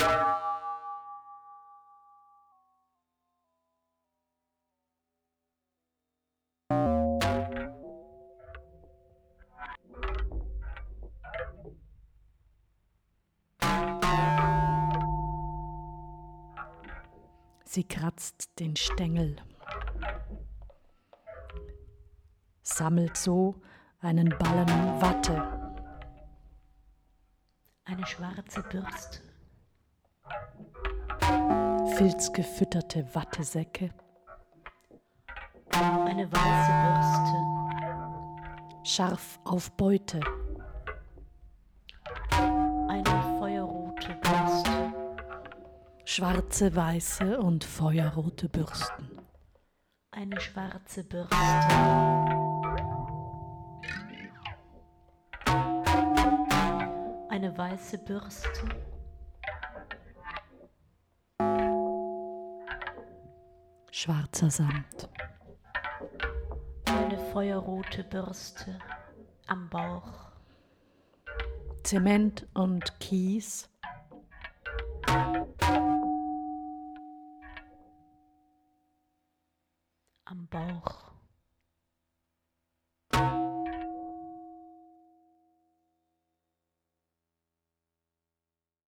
Sie kratzt den Stängel, sammelt so einen Ballen Watte. Eine schwarze Bürste. Filzgefütterte Wattesäcke. Eine weiße Bürste. Scharf auf Beute. Eine feuerrote Bürste. Schwarze, weiße und feuerrote Bürsten. Eine schwarze Bürste. Eine weiße Bürste. Schwarzer Samt. Eine feuerrote Bürste am Bauch. Zement und Kies. Am Bauch.